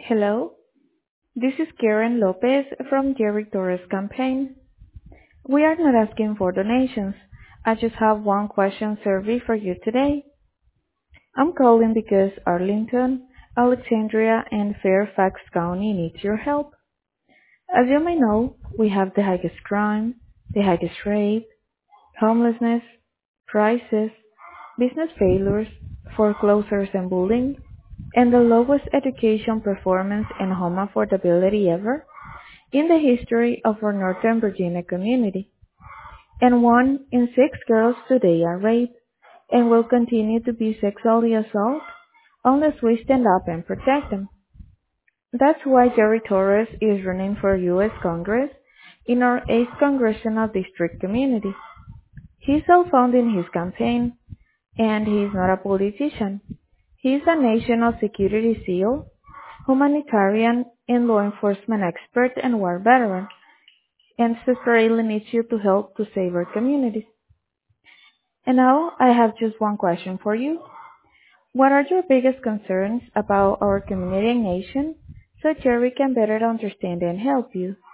Hello, this is Karen Lopez from Jerry Torres campaign. We are not asking for donations. I just have one question survey for you today. I'm calling because Arlington, Alexandria, and Fairfax County needs your help. As you may know, we have the highest crime, the highest rate, homelessness, prices, business failures, foreclosures and bullying, and the lowest education performance and home affordability ever in the history of our Northern Virginia community. And 1 in 6 girls today are raped and will continue to be sexually assaulted unless we stand up and protect them. That's why Jerry Torres is running for U.S. Congress in our 8th Congressional District community. He's self-funding his campaign, and he's not a politician. He's a national security SEAL, humanitarian, and law enforcement expert and war veteran, and desperately needs you to help to save our communities. And now I have just one question for you. What are your biggest concerns about our community and nation so Jerry can better understand and help you?